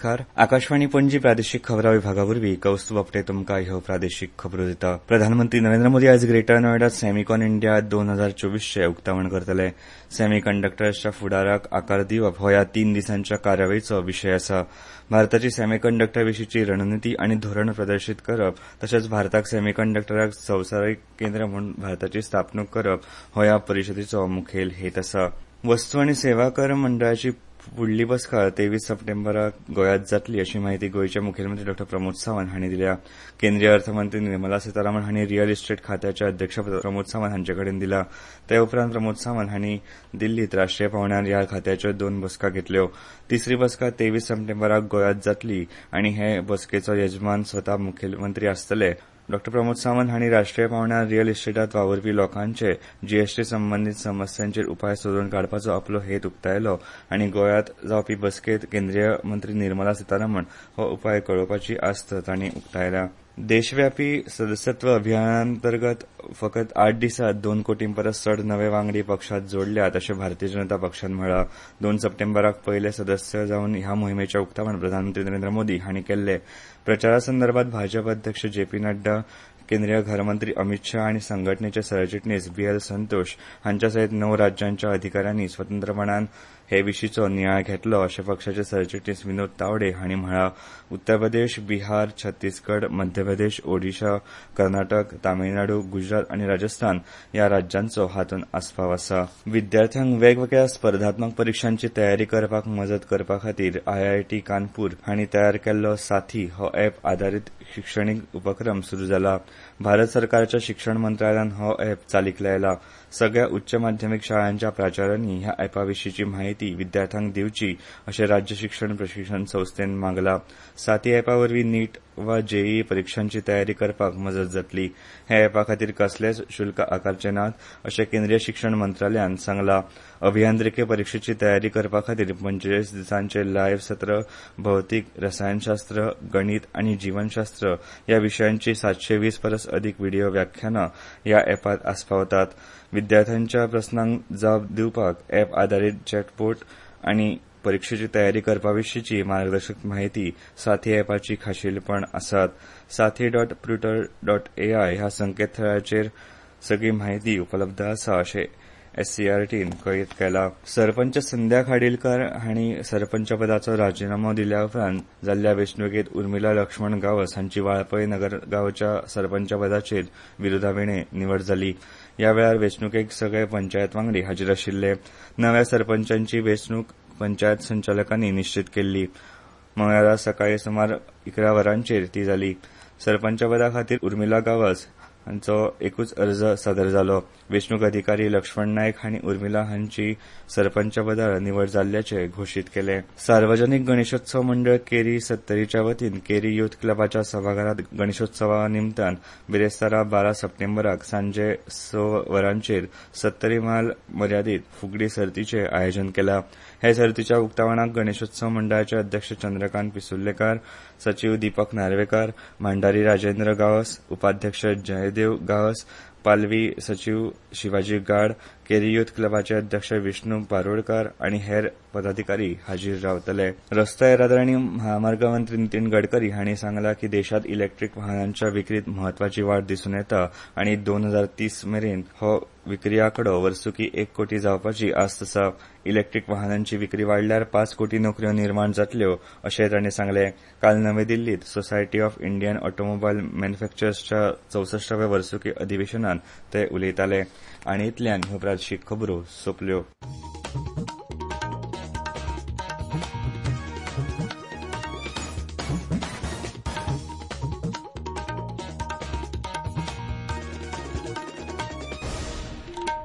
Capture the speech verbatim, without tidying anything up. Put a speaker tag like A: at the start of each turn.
A: नमस्कार. आकाशवाणी पणजी प्रादेशीक खबरां विभागावरवीं कौस्तुभ आपटे तुमकां ह्यो प्रादेशीक खबरो दिता. प्रधानमंत्री नरेंद्र मोदी आयज ग्रेटर नोयडात सॅमिकॉन इंडिया दोन हजार चोवीसचे उक्तावण करतले. सॅमिकंडक्टर्सच्या फुडाराक आकार दिवप हो ह्या तीन दिसांच्या कार्यावळीचो विशय आसा. भारताची सॅमिकंडक्टर विशींची रणनीती आनी धोरण प्रदर्शीत करप तशेंच भारताक सॅमिकंडक्टराक संवसारीक केंद्र म्हूण भारताची स्थापणूक करप हो ह्या परिशदेचो मुखेल हेत आसा. वस्तू आनी सेवा कर मंडळाची फुडली बसका तेवीस सप्टेंबराक गोंयांत जातली अशी माहिती गोंयचे मुखेलमंत्री डॉ प्रमोद सावंत हांणी दिल्या. केंद्रीय अर्थमंत्री निर्मला सीतारामन हांणी रियल इस्टेट खात्याचे अध्यक्ष प्रमोद सावंत हांचे कडेन दिला. ते उपरांत प्रमोद सावंत हांणी दिल्लीत राष्ट्रीय पावण्यार ह्या खात्याच्यो दोन बसका घेतल्यो. तिसरी बसका तेवीस सप्टेंबराक गोंयांत जातली आनी हे बसकेचो येजमान स्वता मुखेलमंत्री आसतले. डॉ प्रमोद सावंत हांणी राष्ट्रीय पावण्यार रियल इस्टेटात वावुरपी लोकांचे जीएसटी संबंदीत समस्यांचेर उपाय सोदून काडपाचो आपलो हेत उक्तायलो आनी गोंयांत जावपी बसकेंत केंद्रीय मंत्री निर्मला सीतारामन हो उपाय कळोवपाची आस्त तांणी उक्तायल्या. देशव्यापी सदस्यत्व अभियानांतर्गत फकत आठ दिसांत दोन कोटी परस चड नवे वांगडी पक्षांत जोडल्यात अशें भारतीय जनता पक्षान म्हळां. दोन सप्टेंबराक पयले सदस्य जावन ह्या मोहिमेचें उक्तावण प्रधानमंत्री नरेंद्र मोदी हांणी केल्ले. प्रचारासंदर्भात भाजप अध्यक्ष जे पी नड्डा, केंद्रीय घरमंत्री अमित शाह आनी संघटनेचे सरचिटणीस बी एल संतोष हांच्या सयत णव राज्यांच्या अधिकाऱ्यांनी स्वतंत्रपणान हे विशींचो नियाळ घेतलो अशें पक्षाचे सरचिटणीस विनोद तावडे हांणी म्हळां. उत्तर प्रदेश, बिहार, छत्तीसगड, मध्य प्रदेश, ओडिशा, कर्नाटक, तामिळनाडू, गुजरात आनी राजस्थान ह्या राज्यांचो हातूंत आस्पाव आसा. विद्यार्थ्यांक वेगवेगळ्या स्पर्धात्मक परिक्षांची तयारी करपाक मजत करपा खातीर आयआयटी कानपूर हांणी तयार केल्लो साथी हो एप आधारीत शिक्षणीक उपक्रम सुरू जाला. भारत सरकारच्या शिक्षण मंत्रालयान हो एप चालीक लायला. सगळ्या उच्च माध्यमीक शाळांच्या प्राचार्यांनी ह्या एपाविशींची म्हायती विद्यार्थ्यांक दिवची अशें राज्य शिक्षण प्रशिक्षण संस्थेन मागला. साथी एपावरवीं नीट वा जेईई परिक्षांची तयारी करपाक मजत जातली. हे एपा खातीर कसलेच शुल्क आकारचे नात अशें केंद्रीय शिक्षण मंत्रालयान सांगलां. अभियांत्रिकी परीक्षेची तयारी करपा खातीर पंचेचाळीस दिसांचे लायव्ह सत्र भौतीक, रसायनशास्त्र, गणित आनी जीवनशास्त्र ह्या विशयांची सातशे वीस परस अदीक व्हिडिओ व्याख्यानां ह्या एपात आस्पावतात. विद्यार्थ्यांच्या प्रस्नांक जाप दिवपाक एप आधारीत चॅटबोट आनी परीक्षेची तयारी करपाविशींची मार्गदर्शक म्हायती साथी एपाची खाशेलपण आसात. साथी डॉट प्रुटर डॉट एआय ह्या संकेतथळाचेर सगळी म्हायती उपलब्ध आसा अशें एससीईआरटीन कळीत केला. सरपंच संध्या खाडीलकर हांणी सरपंच पदाचो राजिनामो दिल्या उपरांत जाल्ल्या वेंचणुकेंत उर्मिला लक्ष्मण गावस हांची वाळपय नगर गांवच्या सरपंच पदाचेर विरोधावेणे निवड जाली. ह्या वेळार वेंचणुकेक सगळे पंचायत वांगडी हाजीर आशिल्ले. नव्या सरपंचांची वेंचणूक पंचायत संचालकांनी निश्चित केल्ली. मंगळारा सकाळी सुमार इकरा वरांचेर ती जाली. सरपंच पदा खातीर उर्मिला गावस हांचो एकूच अर्ज सादर जालो. वेंचणूक अधिकारी लक्ष्मण नायक हांणी उर्मिला हांची सरपंच पदार निवड जाल्ल्याचे घोशीत केले. सार्वजनीक गणेशोत्सव मंडळ केरी सत्तरीच्या वतीन केरी युथ क्लबाच्या सभाघरांत गणेशोत्सवा निमतान बिरेस्तारा बारा सप्टेंबराक सांजे स वरांचेर सत्तरी माल मर्यादीत फुगडी सर्तीचे आयोजन केलां. हे सर्तीच्या उक्तावणाक गणेशोत्सव मंडळाचे अध्यक्ष चंद्रकांत पिसुर्लेकार, सचिव दीपक नार्वेकार, भांडारी राजेंद्र गावस, उपाध्यक्ष जयदेव गावस, पालवी सचिव शिवाजी गाड, केरी युथ क्लबाचे अध्यक्ष विष्णू पारोळकार आनी हेर पदाधिकारी हाजीर रावतले. रस्तो येरादारी आनी महामार्ग मंत्री नितीन गडकरी हांणी सांगलां की देशांत इलेक्ट्रीक वाहनांच्या विक्रीत म्हत्वाची वाड दिसून येता आनी दोन हजार तीस मेरेन हो विक्री आंकडो वर्सुकी एक कोटी जावपाची आस्त आसा. इलेक्ट्रीक वाहनांची विक्री वाडल्यार पांच कोटी नोकऱ्यो निर्माण जातल्यो अशें तांणी सांगलें. काल नवी दिल्लीत सोसायटी ऑफ इंडियन ऑटोमोबायल मॅन्युफॅक्चरर्सच्या चौसष्टाव्या वर्सुकी अधिवेशनात ते उलयताले. आनी इतल्यान ह्यो प्रादेशीक खबरो सोंपल्यो.